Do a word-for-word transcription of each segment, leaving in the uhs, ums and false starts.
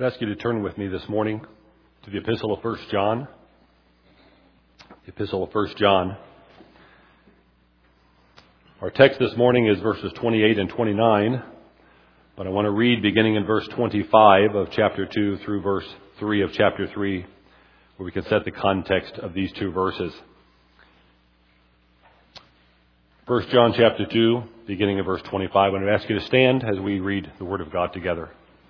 I'd ask you to turn with me this morning to the Epistle of First John. The Epistle of First John. Our text this morning is verses twenty-eight and twenty-nine, but I want to read beginning in verse twenty-five of chapter two through verse three of chapter three, where we can set the context of these two verses. First John chapter two, beginning in verse twenty-five. I want to ask you to stand as we read the Word of God together.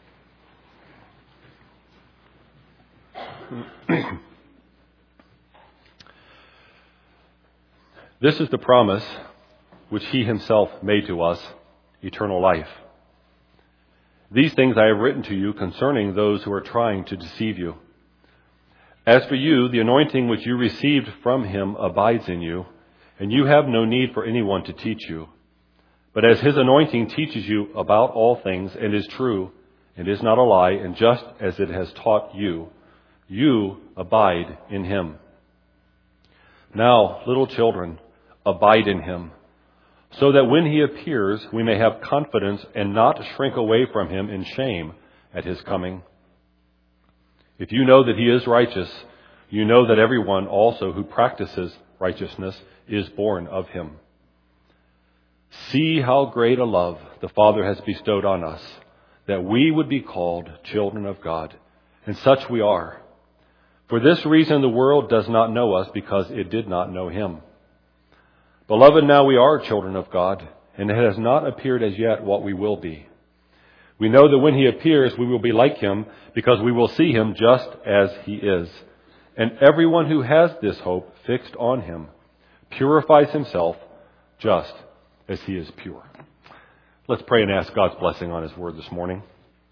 This is the promise which he himself made to us, eternal life. These things I have written to you concerning those who are trying to deceive you. As for you, the anointing which you received from him abides in you, and you have no need for anyone to teach you. But as his anointing teaches you about all things, and is true, and is not a lie, and just as it has taught you, you abide in him. Now, little children, abide in him, so that when he appears, we may have confidence and not shrink away from him in shame at his coming. If you know that he is righteous, you know that everyone also who practices righteousness is born of him. See how great a love the Father has bestowed on us, that we would be called children of God, and such we are. For this reason the world does not know us, because it did not know him. Beloved, now we are children of God, and it has not appeared as yet what we will be. We know that when he appears, we will be like him, because we will see him just as he is. And everyone who has this hope fixed on him purifies himself just as he is pure. Let's pray and ask God's blessing on his word this morning.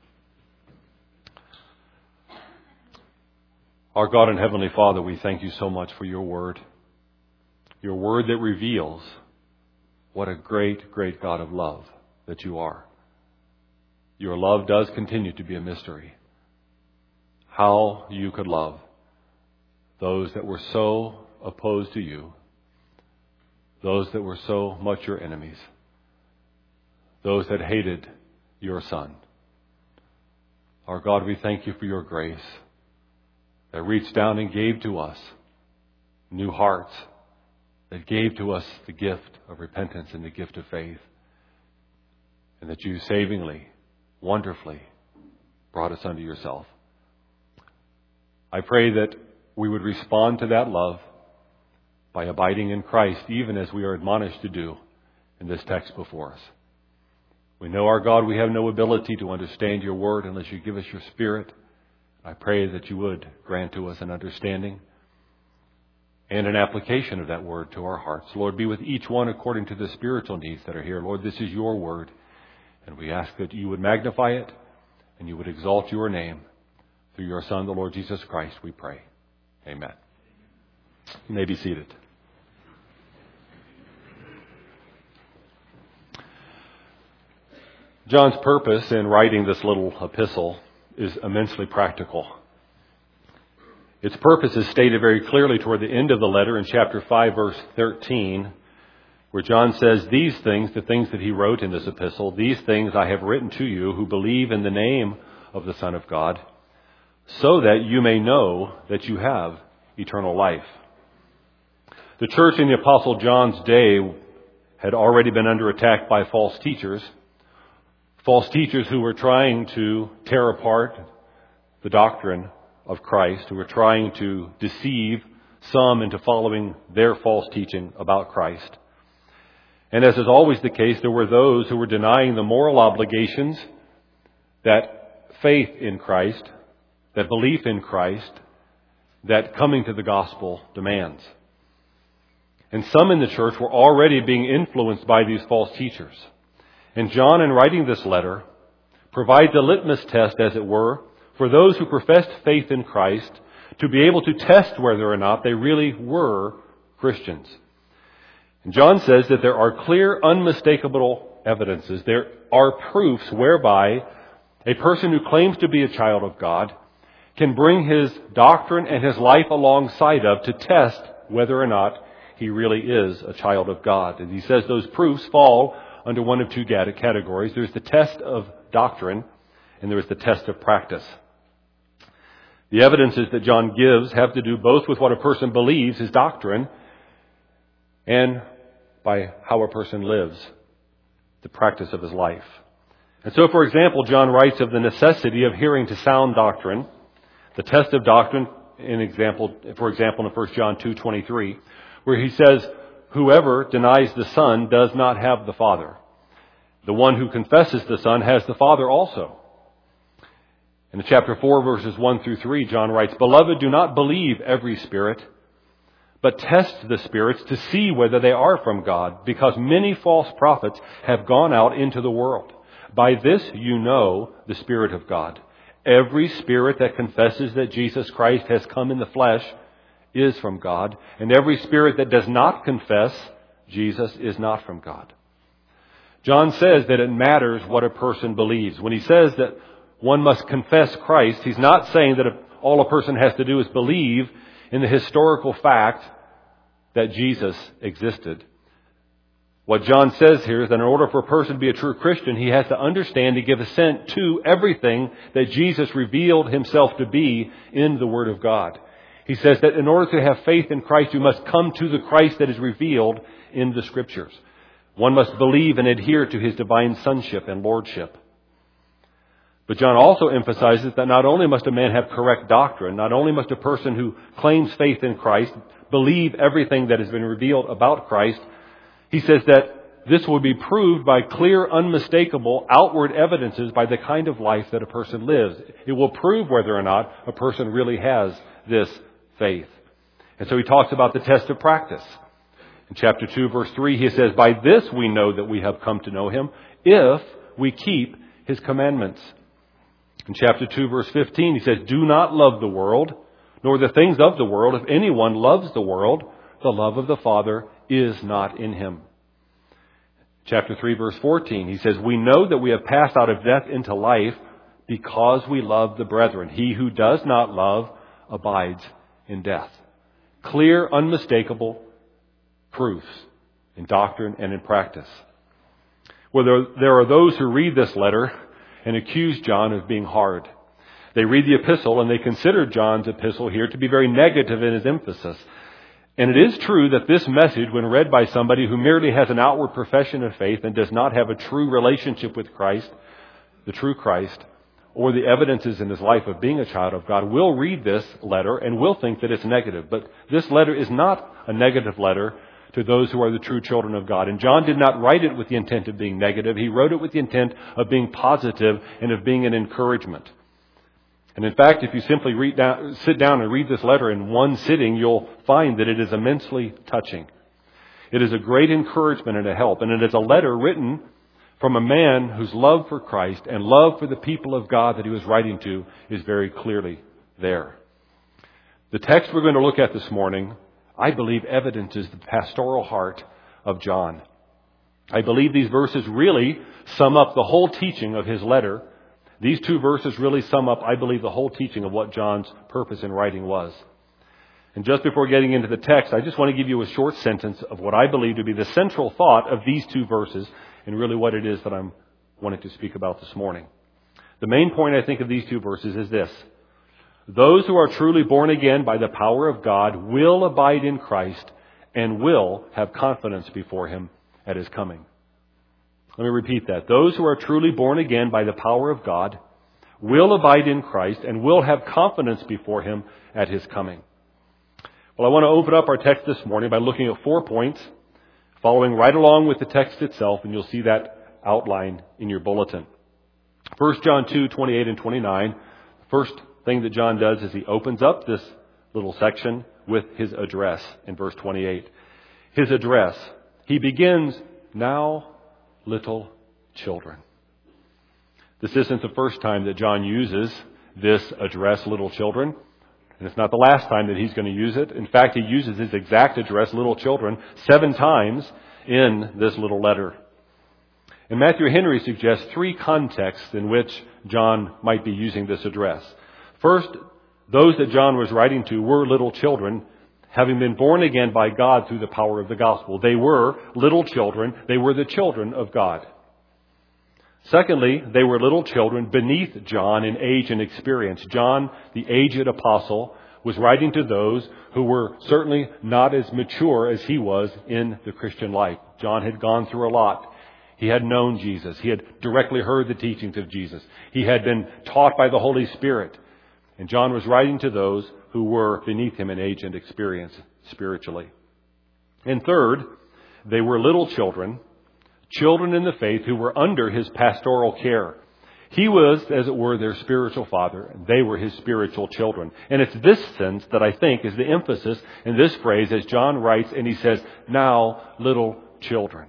Our God and Heavenly Father, we thank you so much for your word. Your word that reveals what a great, great God of love that you are. Your love does continue to be a mystery. How you could love those that were so opposed to you, those that were so much your enemies, those that hated your Son. Our God, we thank you for your grace that reached down and gave to us new hearts, that gave to us the gift of repentance and the gift of faith, and that you savingly, wonderfully brought us unto yourself. I pray that we would respond to that love by abiding in Christ, even as we are admonished to do in this text before us. We know, our God, we have no ability to understand your word unless you give us your Spirit. I pray that you would grant to us an understanding and an application of that word to our hearts. Lord, be with each one according to the spiritual needs that are here. Lord, this is your word, and we ask that you would magnify it and you would exalt your name. Through your Son, the Lord Jesus Christ, we pray. Amen. You may be seated. John's purpose in writing this little epistle is immensely practical. Its purpose is stated very clearly toward the end of the letter in chapter five, verse thirteen, where John says, these things, the things that he wrote in this epistle, these things I have written to you who believe in the name of the Son of God, so that you may know that you have eternal life. The church in the Apostle John's day had already been under attack by false teachers, false teachers who were trying to tear apart the doctrine of Christ, who were trying to deceive some into following their false teaching about Christ. And as is always the case, there were those who were denying the moral obligations that faith in Christ, that belief in Christ, that coming to the gospel demands. And some in the church were already being influenced by these false teachers. And John, in writing this letter, provides a litmus test, as it were, for those who professed faith in Christ to be able to test whether or not they really were Christians. And John says that there are clear, unmistakable evidences. There are proofs whereby a person who claims to be a child of God can bring his doctrine and his life alongside of to test whether or not he really is a child of God. And he says those proofs fall under one of two categories. There's the test of doctrine and there is the test of practice. The evidences that John gives have to do both with what a person believes, his doctrine, and by how a person lives, the practice of his life. And so, for example, John writes of the necessity of hearing to sound doctrine. The test of doctrine, in example, for example, in First John two twenty-three, where he says, "Whoever denies the Son does not have the Father. The one who confesses the Son has the Father also." In chapter four, verses one through three, John writes, "Beloved, do not believe every spirit, but test the spirits to see whether they are from God, because many false prophets have gone out into the world. By this you know the Spirit of God. Every spirit that confesses that Jesus Christ has come in the flesh is from God, and every spirit that does not confess Jesus is not from God." John says that it matters what a person believes. When he says that one must confess Christ, he's not saying that all a person has to do is believe in the historical fact that Jesus existed. What John says here is that in order for a person to be a true Christian, he has to understand and give assent to everything that Jesus revealed himself to be in the Word of God. He says that in order to have faith in Christ, you must come to the Christ that is revealed in the Scriptures. One must believe and adhere to his divine sonship and lordship. But John also emphasizes that not only must a man have correct doctrine, not only must a person who claims faith in Christ believe everything that has been revealed about Christ, he says that this will be proved by clear, unmistakable outward evidences by the kind of life that a person lives. It will prove whether or not a person really has this faith. And so he talks about the test of practice. In chapter two, verse three, he says, "By this we know that we have come to know him, if we keep his commandments." In chapter two, verse fifteen, he says, "Do not love the world, nor the things of the world. If anyone loves the world, the love of the Father is not in him." Chapter three, verse fourteen, he says, "We know that we have passed out of death into life because we love the brethren. He who does not love abides in death." Clear, unmistakable proofs in doctrine and in practice. Well, there, there are those who read this letter and accuse John of being hard. They read the epistle and they consider John's epistle here to be very negative in his emphasis. And it is true that this message, when read by somebody who merely has an outward profession of faith and does not have a true relationship with Christ, the true Christ, or the evidences in his life of being a child of God, will read this letter and will think that it's negative. But this letter is not a negative letter to those who are the true children of God. And John did not write it with the intent of being negative. He wrote it with the intent of being positive and of being an encouragement. And in fact, if you simply read down, sit down and read this letter in one sitting, you'll find that it is immensely touching. It is a great encouragement and a help. And it is a letter written from a man whose love for Christ and love for the people of God that he was writing to is very clearly there. The text we're going to look at this morning, I believe, evidences the pastoral heart of John. I believe these verses really sum up the whole teaching of his letter. These two verses really sum up, I believe, the whole teaching of what John's purpose in writing was. And just before getting into the text, I just want to give you a short sentence of what I believe to be the central thought of these two verses and really what it is that I'm wanting to speak about this morning. The main point, I think, of these two verses is this: those who are truly born again by the power of God will abide in Christ and will have confidence before him at his coming. Let me repeat that. Those who are truly born again by the power of God will abide in Christ and will have confidence before him at his coming. Well, I want to open up our text this morning by looking at four points, following right along with the text itself, and you'll see that outlined in your bulletin. First John two, twenty-eight and twenty-nine. First thing that John does is he opens up this little section with his address in verse twenty-eight. His address. He begins, "Now, little children." This isn't the first time that John uses this address, little children. And it's not the last time that he's going to use it. In fact, he uses his exact address, little children, seven times in this little letter. And Matthew Henry suggests three contexts in which John might be using this address. First, those that John was writing to were little children, having been born again by God through the power of the gospel. They were little children. They were the children of God. Secondly, they were little children beneath John in age and experience. John, the aged apostle, was writing to those who were certainly not as mature as he was in the Christian life. John had gone through a lot. He had known Jesus. He had directly heard the teachings of Jesus. He had been taught by the Holy Spirit. And John was writing to those who were beneath him in age and experience spiritually. And third, they were little children, children in the faith who were under his pastoral care. He was, as it were, their spiritual father, and they were his spiritual children. And it's this sense that I think is the emphasis in this phrase as John writes, and he says, now little children.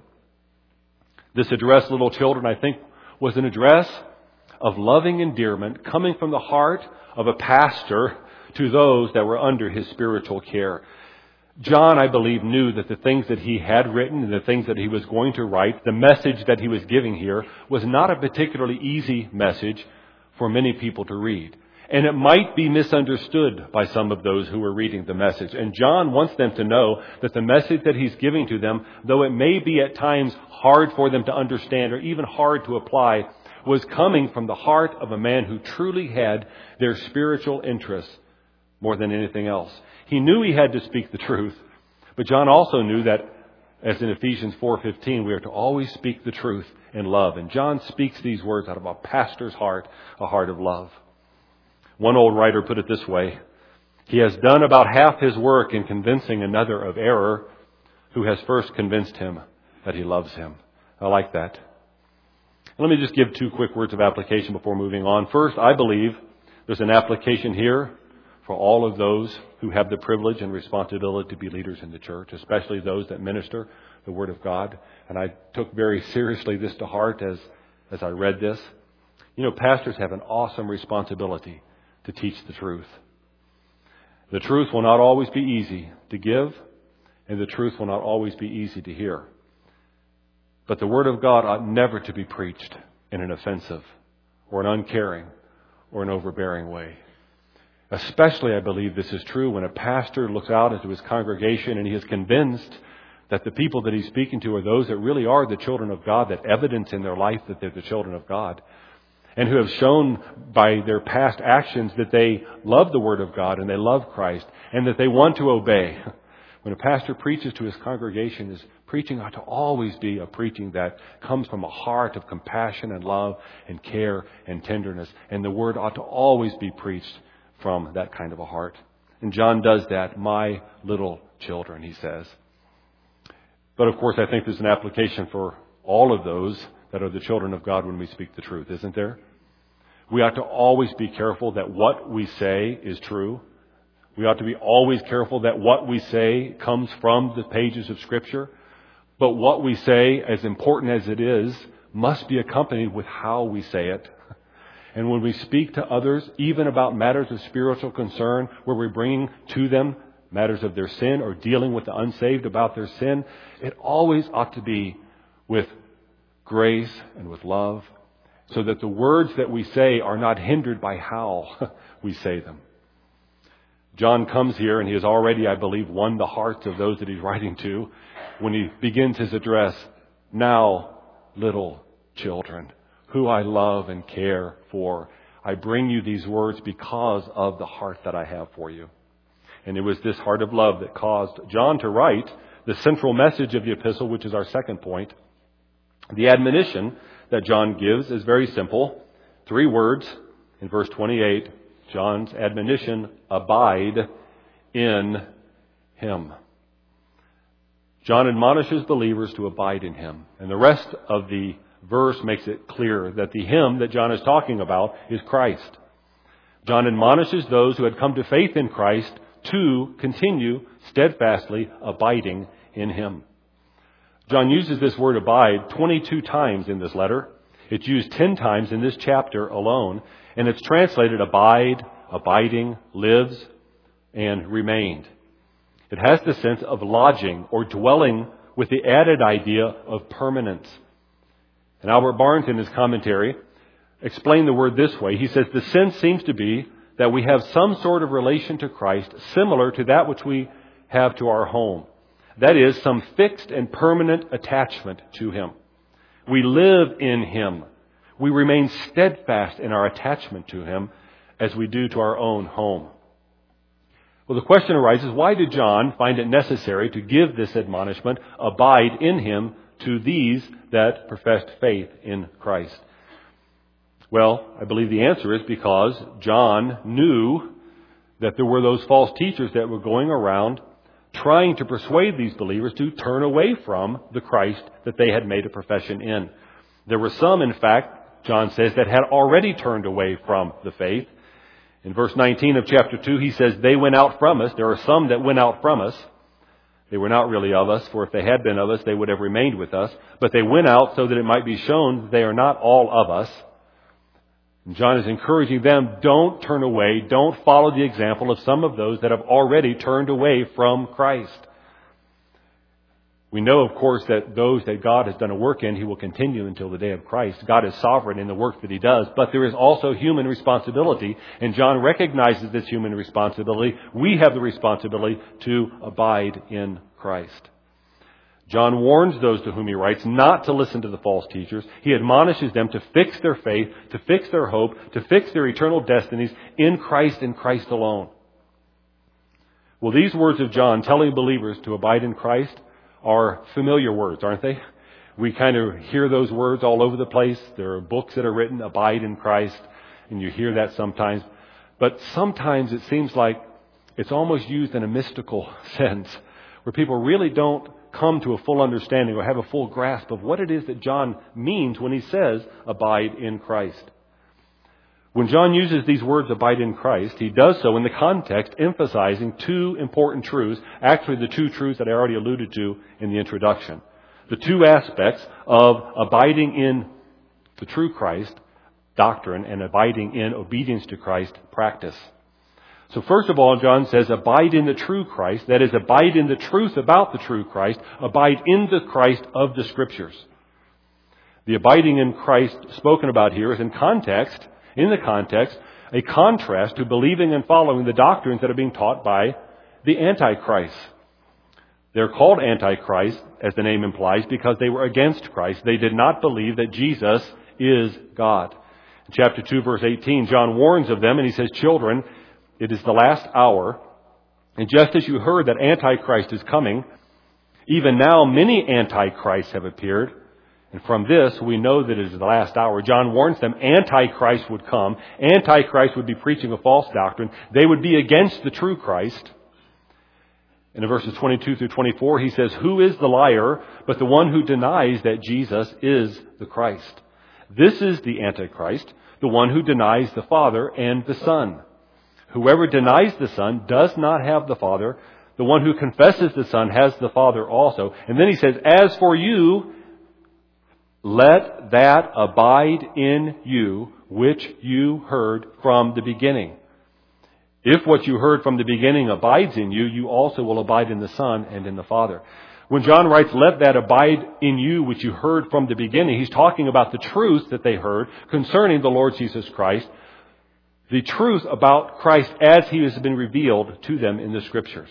This address, little children, I think was an address of loving endearment coming from the heart of a pastor to those that were under his spiritual care. John, I believe, knew that the things that he had written and the things that he was going to write, the message that he was giving here, was not a particularly easy message for many people to read. And it might be misunderstood by some of those who were reading the message. And John wants them to know that the message that he's giving to them, though it may be at times hard for them to understand or even hard to apply, was coming from the heart of a man who truly had their spiritual interests more than anything else. He knew he had to speak the truth, but John also knew that, as in Ephesians four fifteen, we are to always speak the truth in love. And John speaks these words out of a pastor's heart, a heart of love. One old writer put it this way: he has done about half his work in convincing another of error who has first convinced him that he loves him. I like that. Let me just give two quick words of application before moving on. First, I believe there's an application here for all of those who have the privilege and responsibility to be leaders in the church, especially those that minister the Word of God. And I took very seriously this to heart as, as I read this. You know, pastors have an awesome responsibility to teach the truth. The truth will not always be easy to give, and the truth will not always be easy to hear. But the Word of God ought never to be preached in an offensive or an uncaring or an overbearing way. Especially, I believe this is true when a pastor looks out into his congregation and he is convinced that the people that he's speaking to are those that really are the children of God, that evidence in their life that they're the children of God, and who have shown by their past actions that they love the Word of God and they love Christ and that they want to obey. When a pastor preaches to his congregation, his preaching ought to always be a preaching that comes from a heart of compassion and love and care and tenderness. And the Word ought to always be preached from that kind of a heart. And John does that. My little children, he says. But of course, I think there's an application for all of those that are the children of God when we speak the truth, isn't there? We ought to always be careful that what we say is true. We ought to be always careful that what we say comes from the pages of Scripture. But what we say, as important as it is, must be accompanied with how we say it. And when we speak to others, even about matters of spiritual concern, where we're bringing to them matters of their sin or dealing with the unsaved about their sin, it always ought to be with grace and with love, so that the words that we say are not hindered by how we say them. John comes here and he has already, I believe, won the hearts of those that he's writing to when he begins his address, now little children, who I love and care for. I bring you these words because of the heart that I have for you. And it was this heart of love that caused John to write the central message of the epistle, which is our second point. The admonition that John gives is very simple. Three words in verse twenty-eight. John's admonition: abide in Him. John admonishes believers to abide in Him. And the rest of the verse makes it clear that the Him that John is talking about is Christ. John admonishes those who had come to faith in Christ to continue steadfastly abiding in Him. John uses this word abide twenty-two times in this letter. It's used ten times in this chapter alone, and it's translated abide, abiding, lives, and remained. It has the sense of lodging or dwelling with the added idea of permanence. And Albert Barnes, in his commentary, explained the word this way. He says, the sense seems to be that we have some sort of relation to Christ similar to that which we have to our home. That is, some fixed and permanent attachment to Him. We live in Him. we remain steadfast in our attachment to Him as we do to our own home. Well, the question arises, why did John find it necessary to give this admonishment, abide in Him, to these that professed faith in Christ? Well, I believe the answer is because John knew that there were those false teachers that were going around trying to persuade these believers to turn away from the Christ that they had made a profession in. There were some, in fact, John says, that had already turned away from the faith. In verse nineteen of chapter two, he says, they went out from us. There are some that went out from us. They were not really of us, for if they had been of us, they would have remained with us. But they went out so that it might be shown they are not all of us. And John is encouraging them, don't turn away, don't follow the example of some of those that have already turned away from Christ. We know, of course, that those that God has done a work in, He will continue until the day of Christ. God is sovereign in the work that He does, but there is also human responsibility, and John recognizes this human responsibility. We have the responsibility to abide in Christ. John warns those to whom he writes not to listen to the false teachers. He admonishes them to fix their faith, to fix their hope, to fix their eternal destinies in Christ and Christ alone. Well, these words of John telling believers to abide in Christ are familiar words, aren't they? We kind of hear those words all over the place. There are books that are written, abide in Christ, and you hear that sometimes. But sometimes it seems like it's almost used in a mystical sense, where people really don't come to a full understanding or have a full grasp of what it is that John means when he says, abide in Christ. When John uses these words, abide in Christ, he does so in the context emphasizing two important truths, actually the two truths that I already alluded to in the introduction. The two aspects of abiding in the true Christ doctrine and abiding in obedience to Christ practice. So first of all, John says, abide in the true Christ. That is, abide in the truth about the true Christ. Abide in the Christ of the Scriptures. The abiding in Christ spoken about here is in context, in the context, a contrast to believing and following the doctrines that are being taught by the Antichrist. They're called Antichrist, as the name implies, because they were against Christ. They did not believe that Jesus is God. In chapter two, verse eighteen, John warns of them, and he says, children, it is the last hour, and just as you heard that Antichrist is coming, even now many Antichrists have appeared, and from this we know that it is the last hour. John warns them Antichrist would come. Antichrist would be preaching a false doctrine. They would be against the true Christ. And in verses twenty-two through twenty-four, he says, who is the liar but the one who denies that Jesus is the Christ? This is the Antichrist, the one who denies the Father and the Son. Whoever denies the Son does not have the Father. The one who confesses the Son has the Father also. And then he says, as for you, let that abide in you which you heard from the beginning. If what you heard from the beginning abides in you, you also will abide in the Son and in the Father. When John writes, let that abide in you which you heard from the beginning, he's talking about the truth that they heard concerning the Lord Jesus Christ. The truth about Christ as He has been revealed to them in the Scriptures.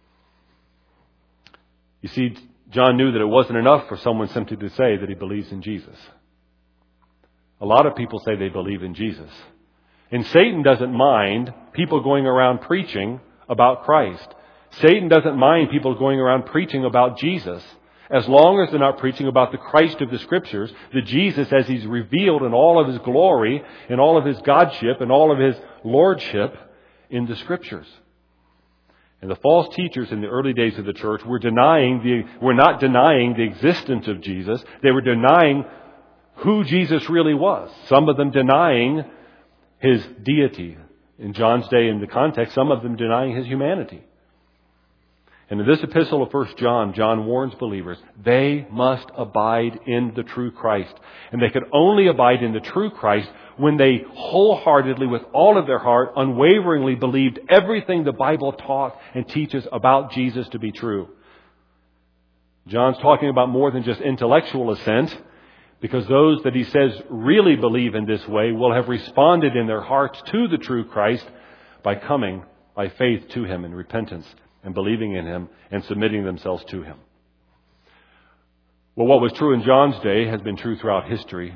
You see, John knew that it wasn't enough for someone simply to say that he believes in Jesus. A lot of people say they believe in Jesus. And Satan doesn't mind people going around preaching about Christ. Satan doesn't mind people going around preaching about Jesus, as long as they're not preaching about the Christ of the Scriptures, the Jesus as He's revealed in all of His glory, in all of His Godship, in all of His Lordship in the Scriptures. And the false teachers in the early days of the church were denying the, were not denying the existence of Jesus. They were denying who Jesus really was. Some of them denying His deity. In John's day, in the context, some of them denying His humanity. And in this epistle of First John, John warns believers, they must abide in the true Christ. And they could only abide in the true Christ when they wholeheartedly, with all of their heart, unwaveringly believed everything the Bible taught and teaches about Jesus to be true. John's talking about more than just intellectual assent, because those that he says really believe in this way will have responded in their hearts to the true Christ by coming by faith to Him in repentance and believing in Him and submitting themselves to Him. Well, what was true in John's day has been true throughout history,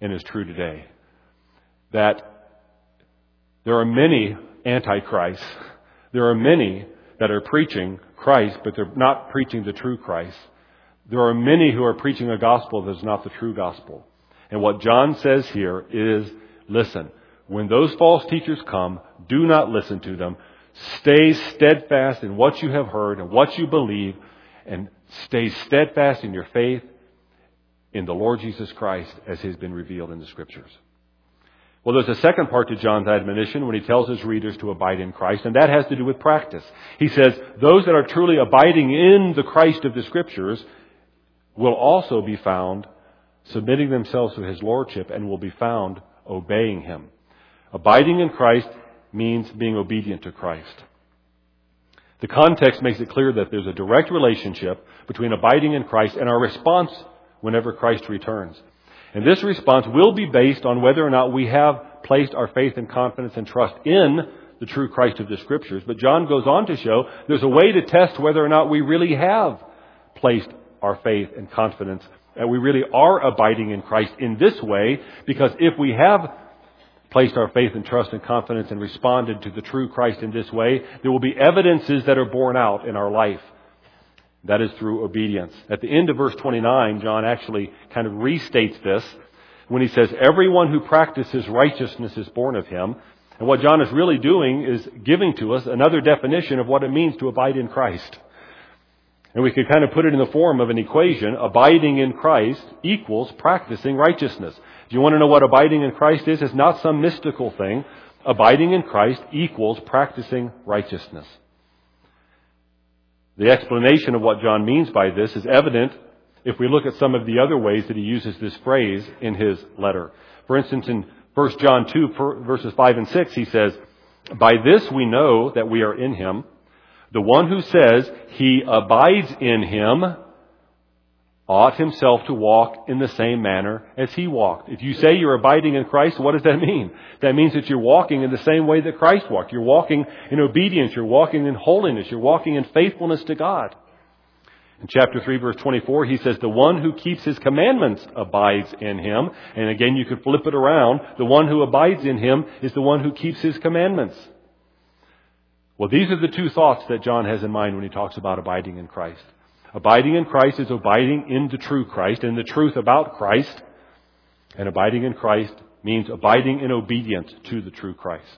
and is true today. That there are many antichrists. There are many that are preaching Christ, but they're not preaching the true Christ. There are many who are preaching a gospel that is not the true gospel. And what John says here is, listen, when those false teachers come, do not listen to them. Stay steadfast in what you have heard and what you believe, and stay steadfast in your faith in the Lord Jesus Christ as He has been revealed in the Scriptures. Well, there's a second part to John's admonition when he tells his readers to abide in Christ, and that has to do with practice. He says, those that are truly abiding in the Christ of the Scriptures will also be found submitting themselves to His Lordship and will be found obeying Him. Abiding in Christ means being obedient to Christ. The context makes it clear that there's a direct relationship between abiding in Christ and our response whenever Christ returns. And this response will be based on whether or not we have placed our faith and confidence and trust in the true Christ of the Scriptures. But John goes on to show there's a way to test whether or not we really have placed our faith and confidence, and we really are abiding in Christ in this way, because if we have placed our faith and trust and confidence and responded to the true Christ in this way, there will be evidences that are borne out in our life. That is through obedience. At the end of verse twenty-nine, John actually kind of restates this when he says, everyone who practices righteousness is born of Him. And what John is really doing is giving to us another definition of what it means to abide in Christ. And we could kind of put it in the form of an equation. Abiding in Christ equals practicing righteousness. If you want to know what abiding in Christ is, it's not some mystical thing. Abiding in Christ equals practicing righteousness. The explanation of what John means by this is evident if we look at some of the other ways that he uses this phrase in his letter. For instance, in First John two, verses five and six, he says, by this we know that we are in Him. The one who says he abides in Him ought himself to walk in the same manner as He walked. If you say you're abiding in Christ, what does that mean? That means that you're walking in the same way that Christ walked. You're walking in obedience. You're walking in holiness. You're walking in faithfulness to God. In chapter three, verse twenty-four, he says, the one who keeps His commandments abides in Him. And again, you could flip it around. The one who abides in Him is the one who keeps His commandments. Well, these are the two thoughts that John has in mind when he talks about abiding in Christ. Abiding in Christ is abiding in the true Christ and the truth about Christ. And abiding in Christ means abiding in obedience to the true Christ.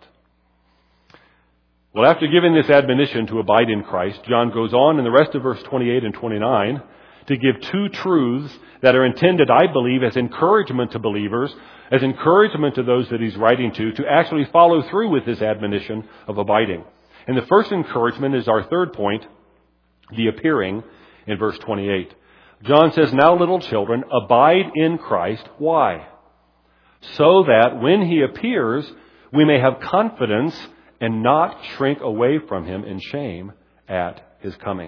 Well, after giving this admonition to abide in Christ, John goes on in the rest of verse twenty-eight and twenty-nine to give two truths that are intended, I believe, as encouragement to believers, as encouragement to those that he's writing to, to actually follow through with this admonition of abiding. And the first encouragement is our third point, the appearing, in verse twenty-eight. John says, now little children, abide in Christ. Why? So that when He appears, we may have confidence and not shrink away from Him in shame at His coming.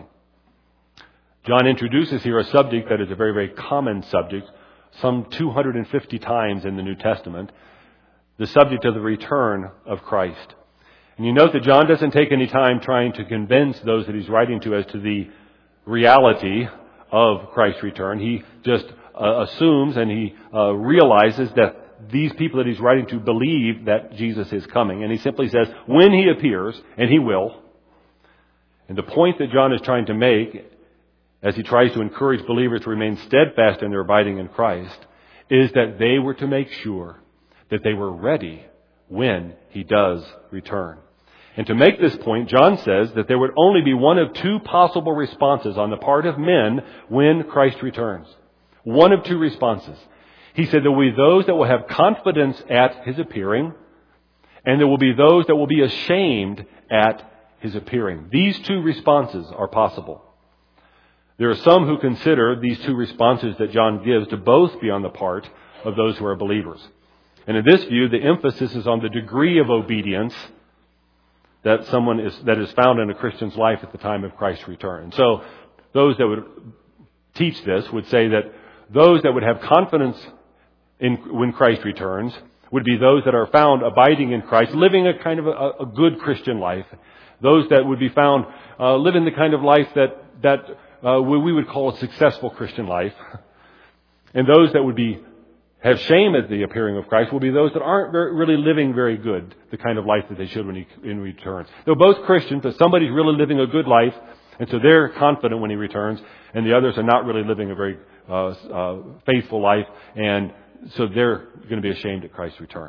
John introduces here a subject that is a very, very common subject, some two hundred fifty times in the New Testament, the subject of the return of Christ. And you note that John doesn't take any time trying to convince those that he's writing to as to the reality of Christ's return. He just uh, assumes and he uh, realizes that these people that he's writing to believe that Jesus is coming. And he simply says, when He appears, and He will. And the point that John is trying to make, as he tries to encourage believers to remain steadfast in their abiding in Christ, is that they were to make sure that they were ready when He does return. And to make this point, John says that there would only be one of two possible responses on the part of men when Christ returns. One of two responses. He said there will be those that will have confidence at His appearing, and there will be those that will be ashamed at His appearing. These two responses are possible. There are some who consider these two responses that John gives to both be on the part of those who are believers. And in this view, the emphasis is on the degree of obedience that someone is that is found in a Christian's life at the time of Christ's return. And so those that would teach this would say that those that would have confidence in when Christ returns would be those that are found abiding in Christ, living a kind of a, a good Christian life. Those that would be found uh, living the kind of life that that uh, we would call a successful Christian life. And those that would be have shame at the appearing of Christ will be those that aren't very, really living very good, the kind of life that they should when he, when he returns. They're both Christians, but somebody's really living a good life, and so they're confident when he returns, and the others are not really living a very uh, uh, faithful life, and so they're going to be ashamed at Christ's return.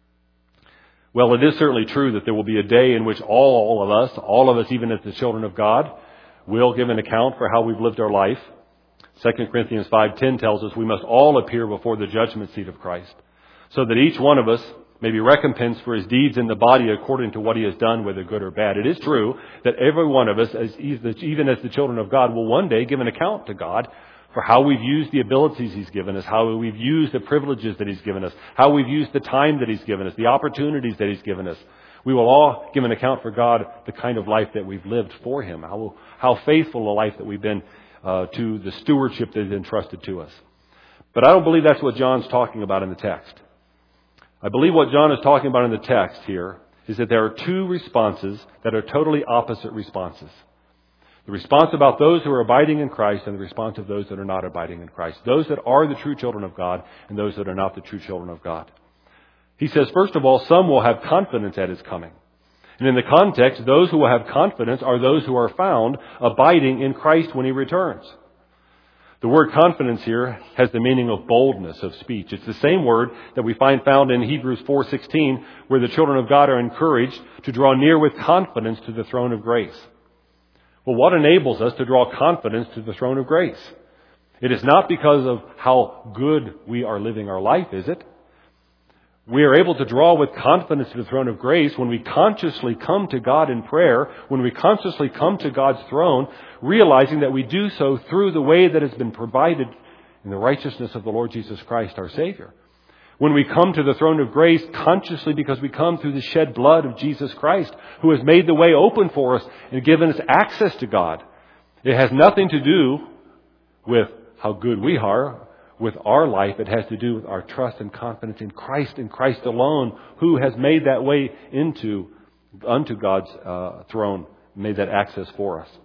Well, it is certainly true that there will be a day in which all of us, all of us, even as the children of God, will give an account for how we've lived our life. Second Corinthians five ten tells us we must all appear before the judgment seat of Christ, so that each one of us may be recompensed for his deeds in the body according to what he has done, whether good or bad. It is true that every one of us, as even as the children of God, will one day give an account to God for how we've used the abilities he's given us, how we've used the privileges that he's given us, how we've used the time that he's given us, the opportunities that he's given us. We will all give an account for God the kind of life that we've lived for him, how, how faithful a life that we've been uh, to the stewardship that is entrusted to us. But I don't believe that's what John's talking about in the text. I believe what John is talking about in the text here is that there are two responses that are totally opposite responses. The response about those who are abiding in Christ and the response of those that are not abiding in Christ. Those that are the true children of God and those that are not the true children of God. He says, first of all, some will have confidence at his coming. And in the context, those who will have confidence are those who are found abiding in Christ when he returns. The word confidence here has the meaning of boldness of speech. It's the same word that we find found in Hebrews four sixteen, where the children of God are encouraged to draw near with confidence to the throne of grace. Well, what enables us to draw confidence to the throne of grace? It is not because of how good we are living our life, is it? We are able to draw with confidence to the throne of grace when we consciously come to God in prayer, when we consciously come to God's throne, realizing that we do so through the way that has been provided in the righteousness of the Lord Jesus Christ, our Savior. When we come to the throne of grace consciously because we come through the shed blood of Jesus Christ, who has made the way open for us and given us access to God. It has nothing to do with how good we are with our life. It has to do with our trust and confidence in Christ and Christ alone, who has made that way into unto God's uh, throne, made that access for us.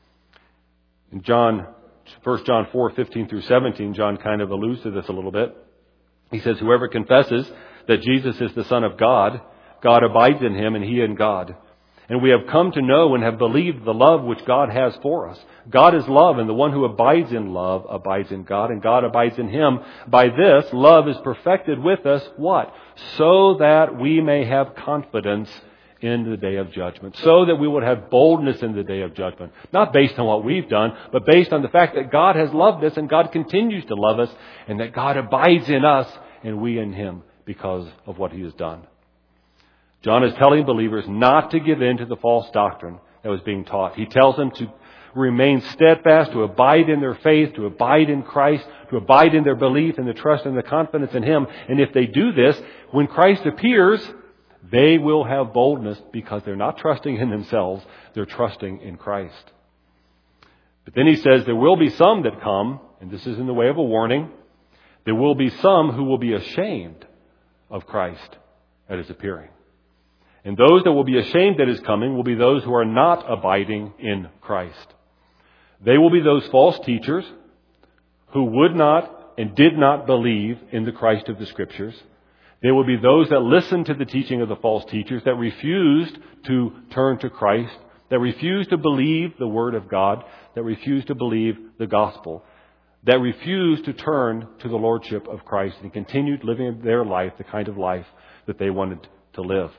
In John, First John four fifteen through seventeen, John kind of alludes to this a little bit. He says, whoever confesses that Jesus is the Son of God, God abides in him and he in God. And we have come to know and have believed the love which God has for us. God is love, and the one who abides in love abides in God, and God abides in him. By this, love is perfected with us, what? So that we may have confidence in the day of judgment. So that we would have boldness in the day of judgment. Not based on what we've done, but based on the fact that God has loved us and God continues to love us, and that God abides in us and we in him because of what he has done. John is telling believers not to give in to the false doctrine that was being taught. He tells them to remain steadfast, to abide in their faith, to abide in Christ, to abide in their belief and the trust and the confidence in him. And if they do this, when Christ appears, they will have boldness because they're not trusting in themselves, they're trusting in Christ. But then he says there will be some that come, and this is in the way of a warning, there will be some who will be ashamed of Christ at his appearing. And those that will be ashamed at his coming will be those who are not abiding in Christ. They will be those false teachers who would not and did not believe in the Christ of the Scriptures. They will be those that listened to the teaching of the false teachers, that refused to turn to Christ, that refused to believe the Word of God, that refused to believe the gospel, that refused to turn to the Lordship of Christ and continued living their life, the kind of life that they wanted to live.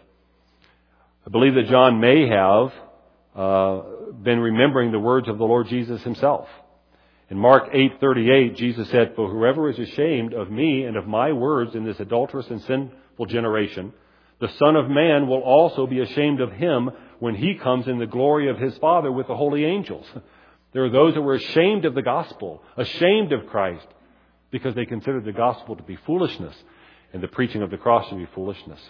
I believe that John may have uh, been remembering the words of the Lord Jesus himself. In Mark eight thirty-eight, Jesus said, "For whoever is ashamed of me and of my words in this adulterous and sinful generation, the Son of Man will also be ashamed of him when he comes in the glory of his Father with the holy angels." There are those that were ashamed of the gospel, ashamed of Christ, because they considered the gospel to be foolishness and the preaching of the cross to be foolishness.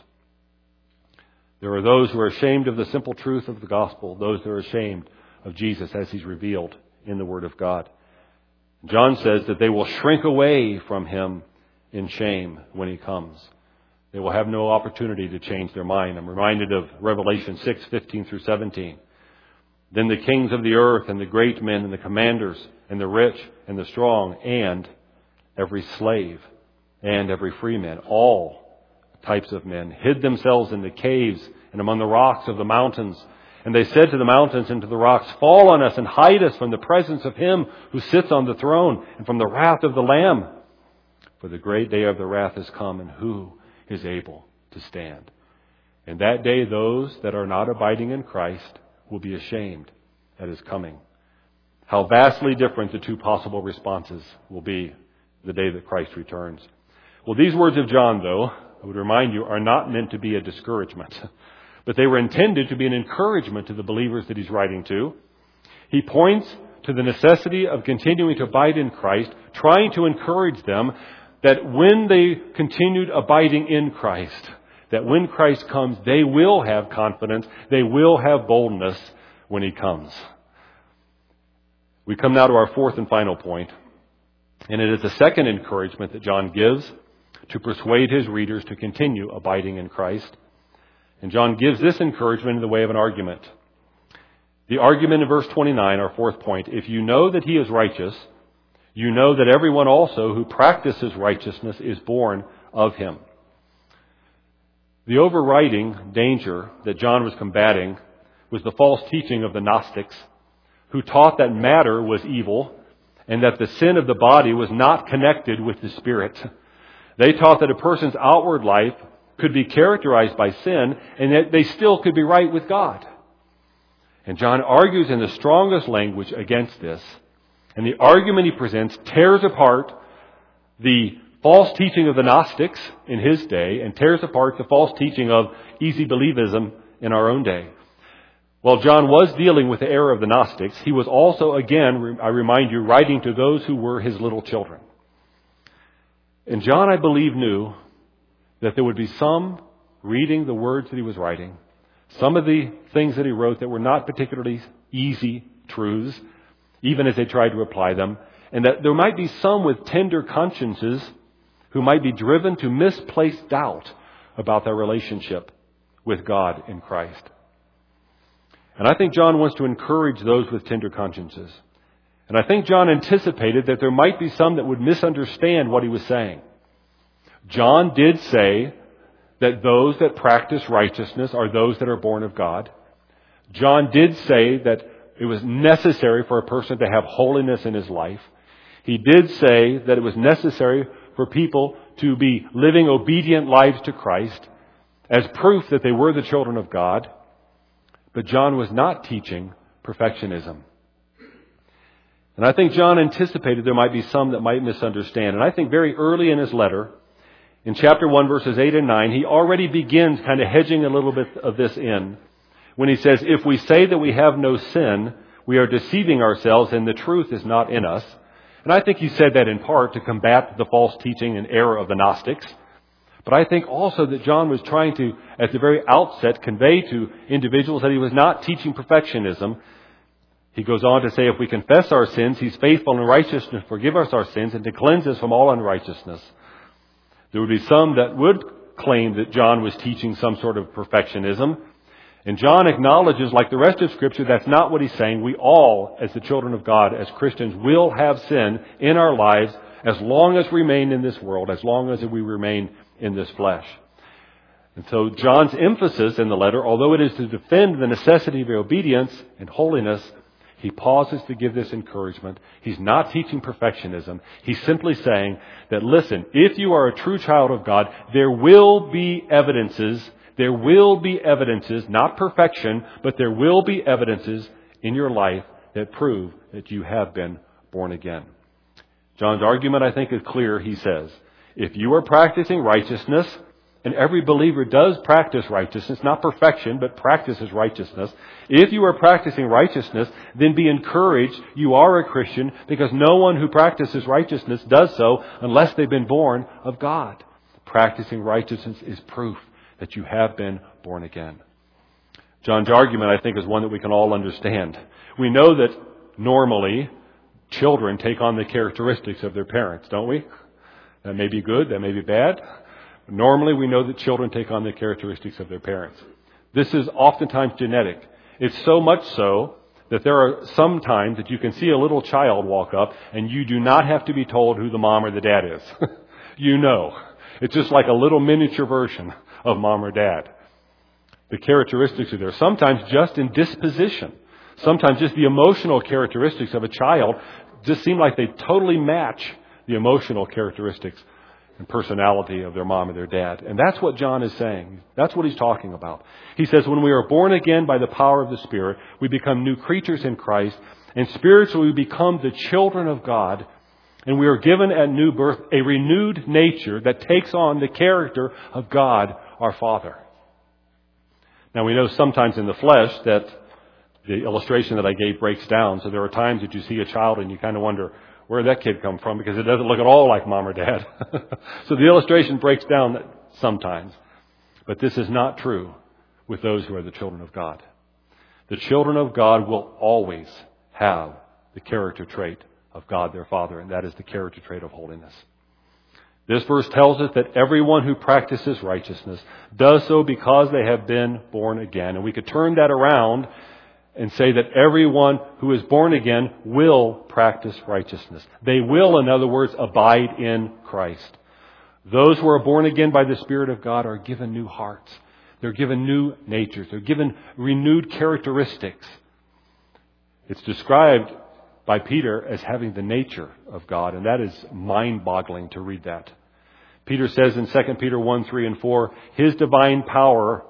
There are those who are ashamed of the simple truth of the gospel, those that are ashamed of Jesus as he's revealed in the Word of God. John says that they will shrink away from him in shame when he comes. They will have no opportunity to change their mind. I'm reminded of Revelation six fifteen through seventeen. Then the kings of the earth and the great men and the commanders and the rich and the strong and every slave and every free man, all types of men, hid themselves in the caves and among the rocks of the mountains. And they said to the mountains and to the rocks, fall on us and hide us from the presence of him who sits on the throne and from the wrath of the Lamb. For the great day of the wrath is come, and who is able to stand? And that day those that are not abiding in Christ will be ashamed at his coming. How vastly different the two possible responses will be the day that Christ returns. Well, these words of John, though, I would remind you, are not meant to be a discouragement, but they were intended to be an encouragement to the believers that he's writing to. He points to the necessity of continuing to abide in Christ, trying to encourage them that when they continued abiding in Christ, that when Christ comes, they will have confidence, they will have boldness when he comes. We come now to our fourth and final point, and it is the second encouragement that John gives to persuade his readers to continue abiding in Christ. And John gives this encouragement in the way of an argument. The argument in verse twenty-nine, our fourth point, if you know that he is righteous, you know that everyone also who practices righteousness is born of him. The overriding danger that John was combating was the false teaching of the Gnostics, who taught that matter was evil and that the sin of the body was not connected with the spirit. They taught that a person's outward life could be characterized by sin and that they still could be right with God. And John argues in the strongest language against this. And the argument he presents tears apart the false teaching of the Gnostics in his day and tears apart the false teaching of easy believism in our own day. While John was dealing with the error of the Gnostics, he was also, again, I remind you, writing to those who were his little children. And John, I believe, knew that there would be some reading the words that he was writing, some of the things that he wrote that were not particularly easy truths, even as they tried to apply them, and that there might be some with tender consciences who might be driven to misplaced doubt about their relationship with God in Christ. And I think John wants to encourage those with tender consciences. And I think John anticipated that there might be some that would misunderstand what he was saying. John did say that those that practice righteousness are those that are born of God. John did say that it was necessary for a person to have holiness in his life. He did say that it was necessary for people to be living obedient lives to Christ as proof that they were the children of God. But John was not teaching perfectionism. And I think John anticipated there might be some that might misunderstand. And I think very early in his letter, in chapter one, verses eight and nine, he already begins kind of hedging a little bit of this in when he says, if we say that we have no sin, we are deceiving ourselves and the truth is not in us. And I think he said that in part to combat the false teaching and error of the Gnostics. But I think also that John was trying to, at the very outset, convey to individuals that he was not teaching perfectionism. He goes on to say, if we confess our sins, he's faithful and righteous to forgive us our sins and to cleanse us from all unrighteousness. There would be some that would claim that John was teaching some sort of perfectionism. And John acknowledges, like the rest of Scripture, that's not what he's saying. We all, as the children of God, as Christians, will have sin in our lives as long as we remain in this world, as long as we remain in this flesh. And so John's emphasis in the letter, although it is to defend the necessity of obedience and holiness, he pauses to give this encouragement. He's not teaching perfectionism. He's simply saying that, listen, if you are a true child of God, there will be evidences, there will be evidences, not perfection, but there will be evidences in your life that prove that you have been born again. John's argument, I think, is clear. He says, if you are practicing righteousness, and every believer does practice righteousness, not perfection, but practices righteousness. If you are practicing righteousness, then be encouraged. You are a Christian because no one who practices righteousness does so unless they've been born of God. Practicing righteousness is proof that you have been born again. John's argument, I think, is one that we can all understand. We know that normally children take on the characteristics of their parents, don't we? That may be good, that may be bad. Normally, we know that children take on the characteristics of their parents. This is oftentimes genetic. It's so much so that there are some times that you can see a little child walk up and you do not have to be told who the mom or the dad is. You know. It's just like a little miniature version of mom or dad. The characteristics are there. Sometimes just in disposition. Sometimes just the emotional characteristics of a child just seem like they totally match the emotional characteristics and personality of their mom or their dad. And that's what John is saying. That's what he's talking about. He says when we are born again by the power of the Spirit, we become new creatures in Christ, and spiritually we become the children of God, and we are given at new birth a renewed nature that takes on the character of God our Father. Now we know sometimes in the flesh that the illustration that I gave breaks down. So there are times that you see a child and you kind of wonder, where did that kid come from? Because it doesn't look at all like mom or dad. So the illustration breaks down sometimes. But this is not true with those who are the children of God. The children of God will always have the character trait of God their Father, and that is the character trait of holiness. This verse tells us that everyone who practices righteousness does so because they have been born again. And we could turn that around and say that everyone who is born again will practice righteousness. They will, in other words, abide in Christ. Those who are born again by the Spirit of God are given new hearts. They're given new natures. They're given renewed characteristics. It's described by Peter as having the nature of God, and that is mind-boggling to read that. Peter says in Second Peter one, three, and four, His divine power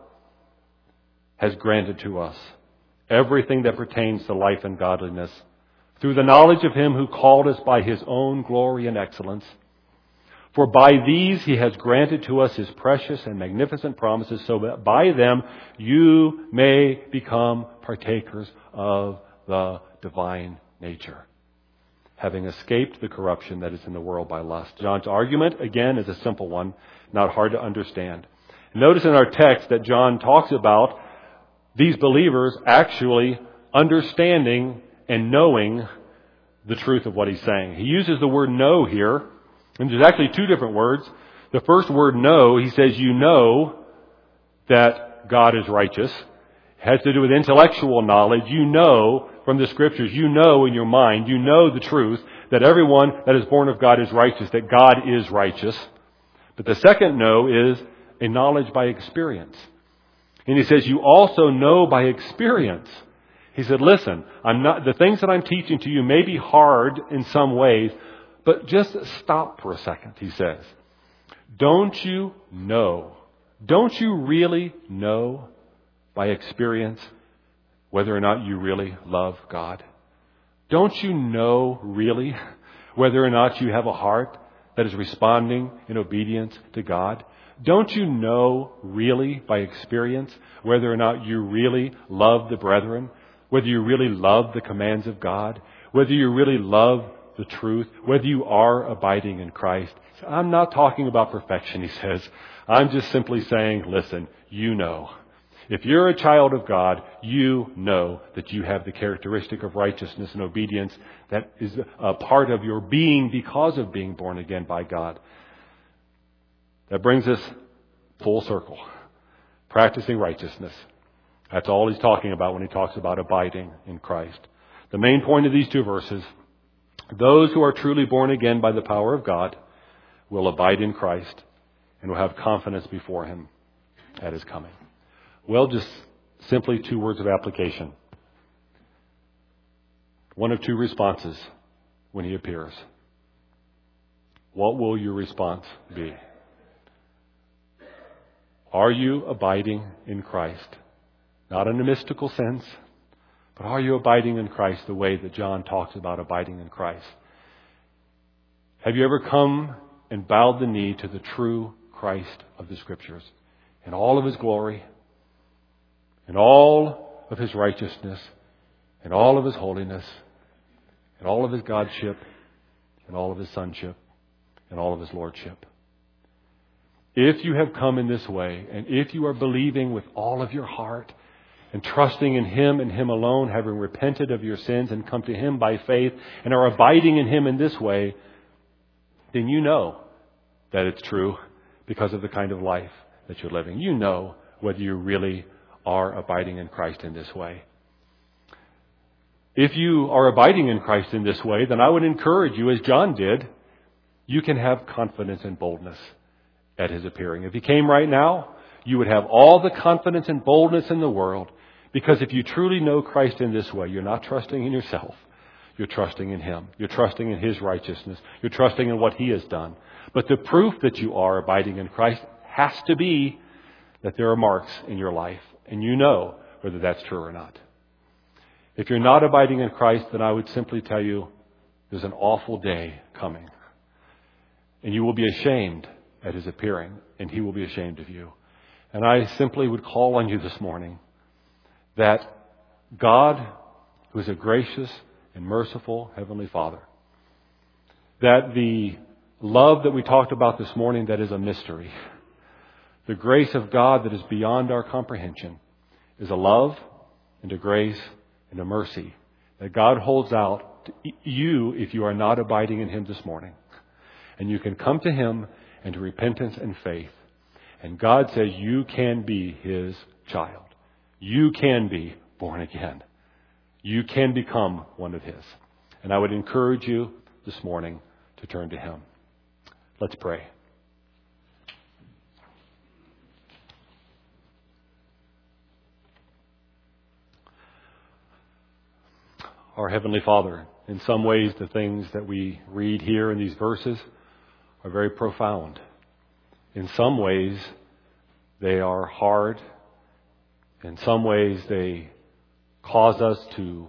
has granted to us everything that pertains to life and godliness through the knowledge of Him who called us by His own glory and excellence. For by these He has granted to us His precious and magnificent promises, so that by them you may become partakers of the divine nature, having escaped the corruption that is in the world by lust. John's argument, again, is a simple one, not hard to understand. Notice in our text that John talks about these believers actually understanding and knowing the truth of what he's saying. He uses the word know here, and there's actually two different words. The first word know, he says you know that God is righteous. It has to do with intellectual knowledge. You know from the Scriptures, you know in your mind, you know the truth that everyone that is born of God is righteous, that God is righteous. But the second know is a knowledge by experience. And he says, you also know by experience. He said, listen, I'm not, the things that I'm teaching to you may be hard in some ways, but just stop for a second, he says. Don't you know? Don't you really know by experience whether or not you really love God? Don't you know really whether or not you have a heart that is responding in obedience to God? Don't you know really by experience whether or not you really love the brethren, whether you really love the commands of God, whether you really love the truth, whether you are abiding in Christ? I'm not talking about perfection, he says. I'm just simply saying, listen, you know. If you're a child of God, you know that you have the characteristic of righteousness and obedience that is a part of your being because of being born again by God. That brings us full circle. Practicing righteousness. That's all he's talking about when he talks about abiding in Christ. The main point of these two verses, those who are truly born again by the power of God will abide in Christ and will have confidence before Him at His coming. Well, just simply two words of application. One of two responses when He appears. What will your response be? Are you abiding in Christ? Not in a mystical sense, but are you abiding in Christ the way that John talks about abiding in Christ? Have you ever come and bowed the knee to the true Christ of the Scriptures in all of His glory, in all of His righteousness, in all of His holiness, in all of His Godship, in all of His sonship, in all of His lordship? If you have come in this way, and if you are believing with all of your heart and trusting in Him and Him alone, having repented of your sins and come to Him by faith and are abiding in Him in this way, then you know that it's true because of the kind of life that you're living. You know whether you really are abiding in Christ in this way. If you are abiding in Christ in this way, then I would encourage you, as John did, you can have confidence and boldness at His appearing. If He came right now, you would have all the confidence and boldness in the world, because if you truly know Christ in this way, you're not trusting in yourself. You're trusting in Him. You're trusting in His righteousness. You're trusting in what He has done. But the proof that you are abiding in Christ has to be that there are marks in your life, and you know whether that's true or not. If you're not abiding in Christ, then I would simply tell you there's an awful day coming. And you will be ashamed at His appearing, and He will be ashamed of you. And I simply would call on you this morning that God, who is a gracious and merciful Heavenly Father, that the love that we talked about this morning that is a mystery, the grace of God that is beyond our comprehension, is a love and a grace and a mercy that God holds out to you if you are not abiding in Him this morning. And you can come to Him and to repentance and faith. And God says you can be His child. You can be born again. You can become one of His. And I would encourage you this morning to turn to Him. Let's pray. Our Heavenly Father, in some ways the things that we read here in these verses are very profound. In some ways they are hard. In some ways they cause us to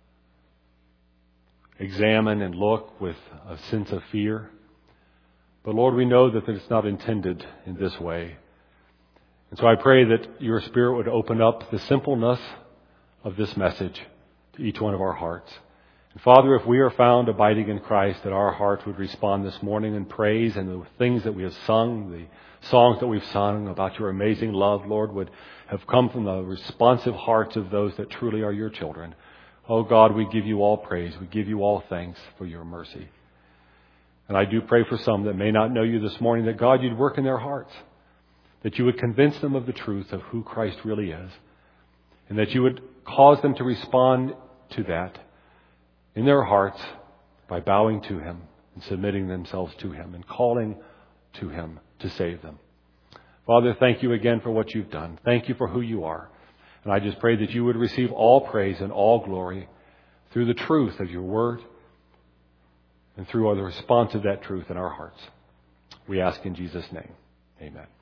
examine and look with a sense of fear. But Lord, we know that it's not intended in this way. And so I pray that your Spirit would open up the simpleness of this message to each one of our hearts. And Father, if we are found abiding in Christ, that our hearts would respond this morning in praise, and the things that we have sung, the songs that we've sung about your amazing love, Lord, would have come from the responsive hearts of those that truly are your children. Oh God, we give you all praise. We give you all thanks for your mercy. And I do pray for some that may not know you this morning, that God, you'd work in their hearts, that you would convince them of the truth of who Christ really is, and that you would cause them to respond to that in their hearts by bowing to Him and submitting themselves to Him and calling to Him to save them. Father, thank you again for what you've done. Thank you for who you are. And I just pray that you would receive all praise and all glory through the truth of your word and through the response of that truth in our hearts. We ask in Jesus' name. Amen.